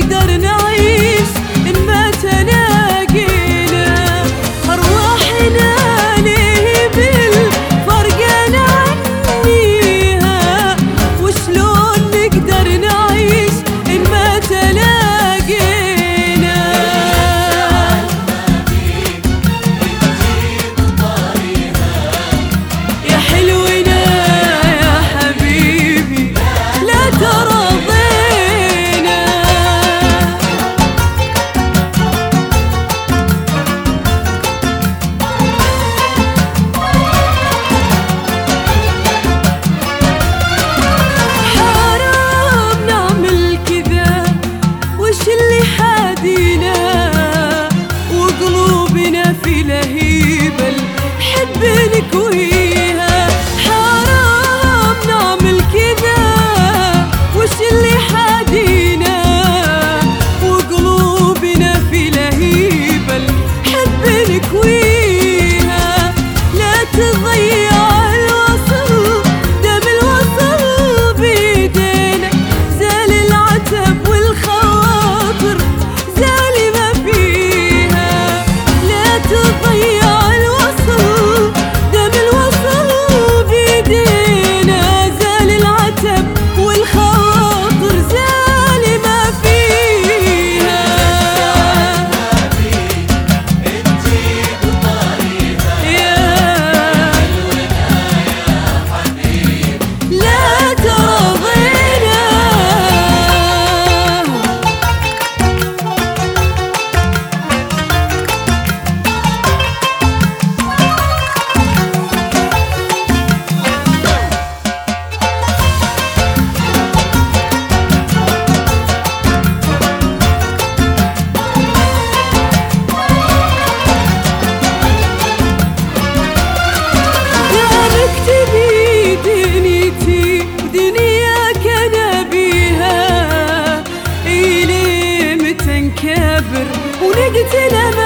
نقدر نعيش إن ما تلاقينا، أرواحنا ليه بالفرق نعنيها، وشلون نقدر نعيش إن ما تلاقينا. يا حلونا يا حبيبي لا ترضينا. حرام نعمل كذا، وش اللي حادينا وقلوبنا في لهيبة الحب نكويها. حرام نعمل كذا، وش اللي حادينا وقلوبنا في لهيبة الحب نكويها. لا تضيع الوصل، دم الوصل بيدينا، زال العتب والخواطر زال ما فيها. لا تضيع الوصل، دم الوصل بيدينا، زال العتب والخواطر زال ما فيها. لا ترضينا. دامك تبي دنيتي ودنياك انا بيها، إلي متى نكابر ونقتل